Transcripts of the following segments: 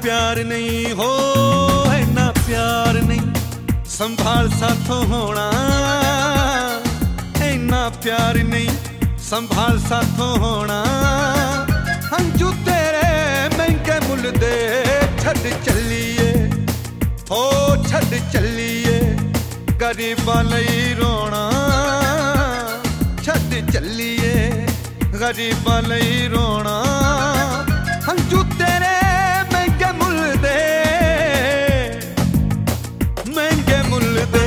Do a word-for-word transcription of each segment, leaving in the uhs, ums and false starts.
प्यार नहीं हो, इन्ना प्यार नहीं संभाल साथों होना, इन्ना प्यार नहीं संभाल साथों होना। हंजू तेरे महंगे मुल दे छड़ चलिए, हो छड़ चलिए गरीबां लई रोना, छड़ चलिए गरीबां लई रोना। हंजू तेरे महंगे मुल दे, महंगे मुल दे।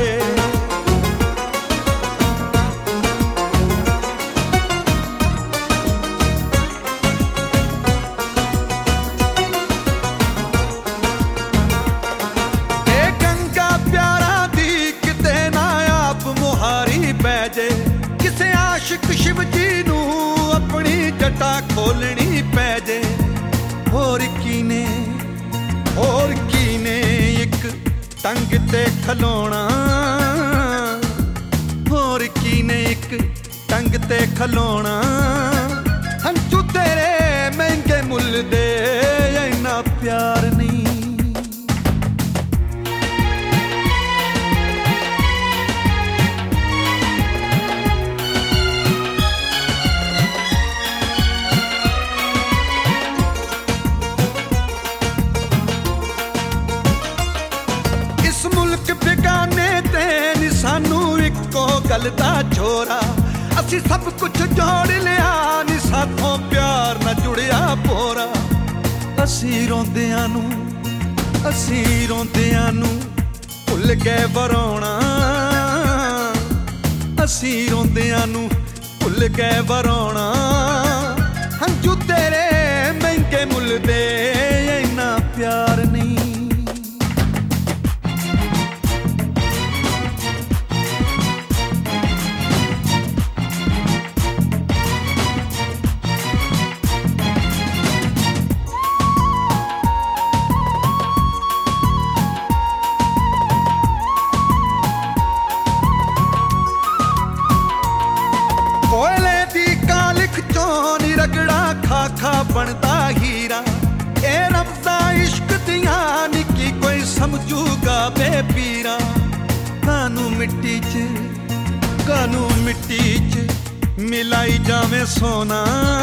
ए गंगा प्यारा दी किते ना आप मुहारी पै जे, किसे आशिक शिव जी नू अपनी जटा खोलनी पै जे। होर कीने होर कीने इक टंग ते खलोना, होर कीने एक टंग ते खलोना। हंजू तेरे महंगे मुल दे, इन्ना प्यार नहीं। बेगाने ते नी सानू इको गल दा छोरा, असी सब कुछ जोड़ लिया नी साथों प्यार न जुड़िया पोरा। असी रोंदियां नू असी रोंदियां नू भुल गए वरोना, असी रोंदियां नू भुल गए वरोना। हंजू तेरे महंगे मुल दे, इन्ना प्यार नहीं। कोयले दी कालिख चोनी रगड़ा खा खा बनता हीरा, ए रब्ज़ा इश्क दियां निकी कोई समझूगा बे पीरा। कानू मिट्टी च कानू मिट्टी च मिलाई जावे सोना,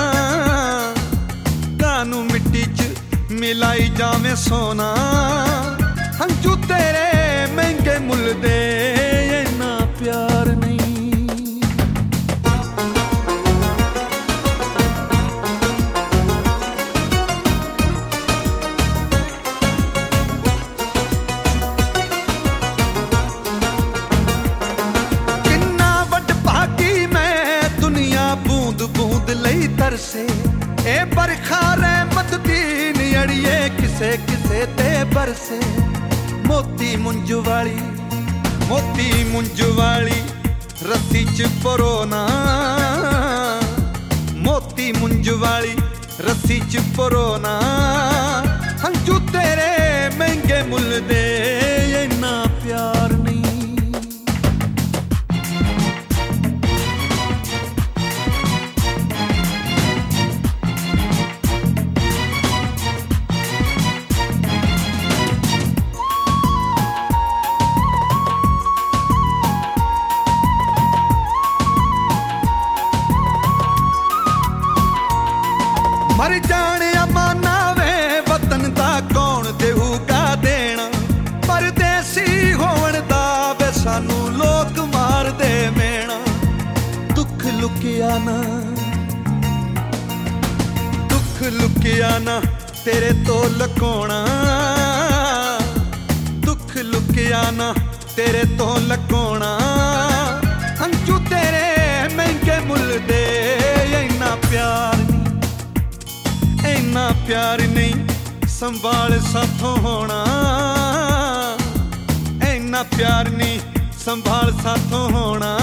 कानू मिट्टी च मिलाई जावे सोना। हंजू तेरे महंगे मुल दे, इन्ना प्यार नहीं। तरसे ए बरखा रहमत दी नियड़िए किसे किसे ते बरसे। मोती मुंज वाली मोती मुंज वाली रस्सी च परोना, मोती मुंज वाली रस्सी च परोना। हंजू तेरे महंगे मुल दे, इन्ना प्यार नहीं। मर जाने अमाना वे वतन दा कौन देहूगा देना, परदेसी होवन दा वे सानू लोग मार दे मेना। दुख लुकिया ना दुख लुकिया ना तेरे तो लकोना, दुख लुकिया ना तेरे तो लकोना। हंजू तेरे महंगे मुल दे, इन्ना प्यार इन्ना प्यार नहीं संभाल साथों होना, इन्ना प्यार नहीं संभाल साथों होना।